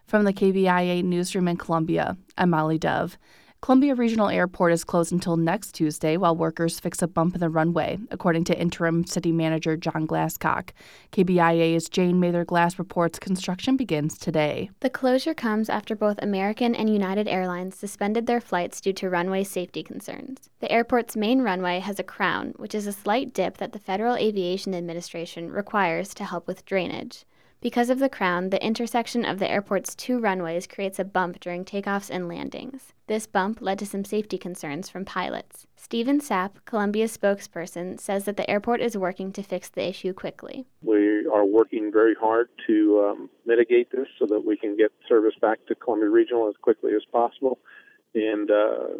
From the KBIA newsroom in Columbia, I'm Molly Dove. Columbia Regional Airport is closed until next Tuesday while workers fix a bump in the runway, according to interim city manager John Glasscock. KBIA's Jane Mather-Glass reports construction begins today. The closure comes after both American and United Airlines suspended their flights due to runway safety concerns. The airport's main runway has a crown, which is a slight dip that the Federal Aviation Administration requires to help with drainage. Because of the crown, the intersection of the airport's two runways creates a bump during takeoffs and landings. This bump led to some safety concerns from pilots. Stephen Sapp, Columbia's spokesperson, says that the airport is working to fix the issue quickly. We are working very hard to mitigate this so that we can get service back to Columbia Regional as quickly as possible. And,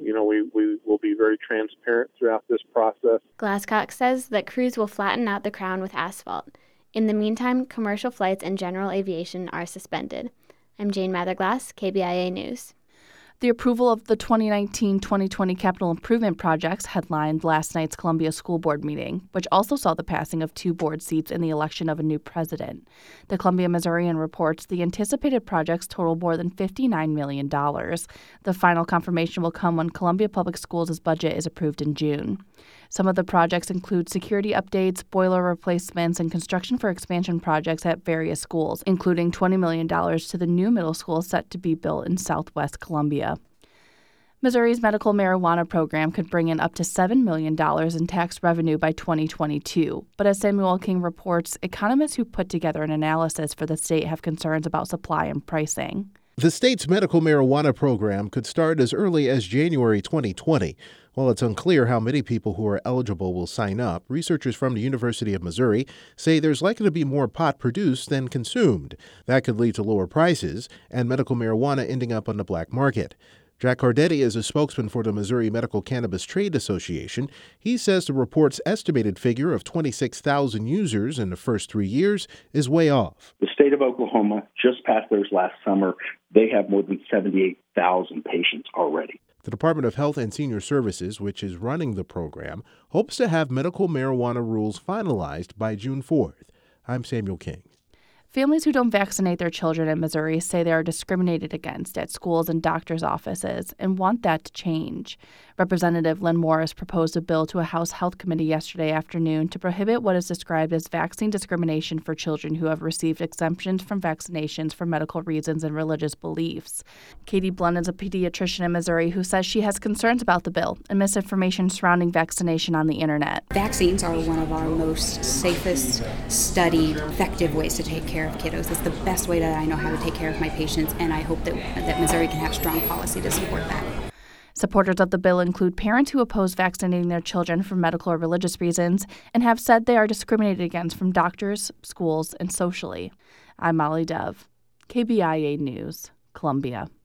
we will be very transparent throughout this process. Glasscock says that crews will flatten out the crown with asphalt. In the meantime, commercial flights and general aviation are suspended. I'm Jane Mather-Glass, KBIA News. The approval of the 2019-2020 capital improvement projects headlined last night's Columbia School Board meeting, which also saw the passing of 2 board seats in the election of a new president. The Columbia Missourian reports the anticipated projects total more than $59 million. The final confirmation will come when Columbia Public Schools' budget is approved in June. Some of the projects include security updates, boiler replacements, and construction for expansion projects at various schools, including $20 million to the new middle school set to be built in southwest Columbia. Missouri's medical marijuana program could bring in up to $7 million in tax revenue by 2022. But as Samuel King reports, economists who put together an analysis for the state have concerns about supply and pricing. The state's medical marijuana program could start as early as January 2020. While it's unclear how many people who are eligible will sign up, researchers from the University of Missouri say there's likely to be more pot produced than consumed. That could lead to lower prices and medical marijuana ending up on the black market. Jack Cardetti is a spokesman for the Missouri Medical Cannabis Trade Association. He says the report's estimated figure of 26,000 users in the first 3 years is way off. The state of Oklahoma just passed theirs last summer. They have more than 78,000 patients already. The Department of Health and Senior Services, which is running the program, hopes to have medical marijuana rules finalized by June 4th. I'm Samuel King. Families who don't vaccinate their children in Missouri say they are discriminated against at schools and doctors' offices and want that to change. Representative Lynn Morris proposed a bill to a House Health Committee yesterday afternoon to prohibit what is described as vaccine discrimination for children who have received exemptions from vaccinations for medical reasons and religious beliefs. Katie Blunt is a pediatrician in Missouri who says she has concerns about the bill and misinformation surrounding vaccination on the internet. Vaccines are one of our most safest, studied, effective ways to take care of kiddos. It's the best way that I know how to take care of my patients, and I hope that Missouri can have strong policy to support that. Supporters of the bill include parents who oppose vaccinating their children for medical or religious reasons and have said they are discriminated against from doctors, schools, and socially. I'm Molly Dove, KBIA News, Columbia.